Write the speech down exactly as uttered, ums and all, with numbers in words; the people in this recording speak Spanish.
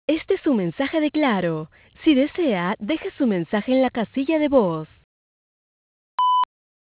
Este es su mensaje de Claro. Si desea, deje su mensaje en la casilla de voz.